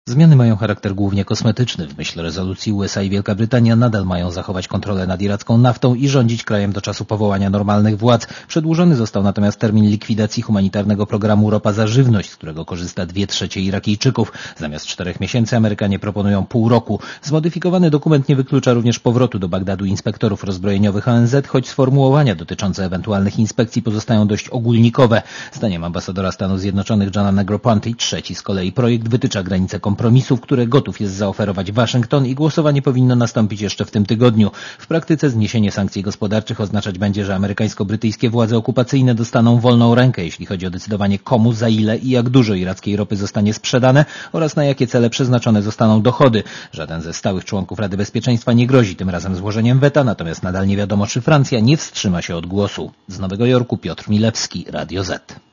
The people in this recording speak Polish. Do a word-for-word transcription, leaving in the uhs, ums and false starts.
Zmiany mają charakter głównie kosmetyczny. W myśl rezolucji U S A i Wielka Brytania nadal mają zachować kontrolę nad iracką naftą i rządzić krajem do czasu powołania normalnych władz. Przedłużony został natomiast termin likwidacji humanitarnego programu Ropa za żywność, z którego korzysta dwie trzecie Irakijczyków. Zamiast czterech miesięcy Amerykanie proponują pół roku. Zmodyfikowany dokument nie wyklucza również powrotu do Bagdadu inspektorów rozbrojeniowych O N Z, choć sformułowania dotyczące ewentualnych inspekcji pozostają dość ogólnikowe. Zdaniem ambasadora Stanów Zjednoczonych Johna Negroponte trzeci z kolei projekt wytycza granice kompromisów, które gotów jest zaoferować Waszyngton i głosowanie powinno nastąpić jeszcze w tym tygodniu. W praktyce zniesienie sankcji gospodarczych oznaczać będzie, że amerykańsko-brytyjskie władze okupacyjne dostaną wolną rękę, jeśli chodzi o decydowanie komu, za ile i jak dużo irackiej ropy zostanie sprzedane oraz na jakie cele przeznaczone zostaną dochody. Żaden ze stałych członków Rady Bezpieczeństwa nie grozi tym razem złożeniem weta, natomiast nadal nie wiadomo, czy Francja nie wstrzyma się od głosu. Z Nowego Jorku Piotr Milewski, Radio Z.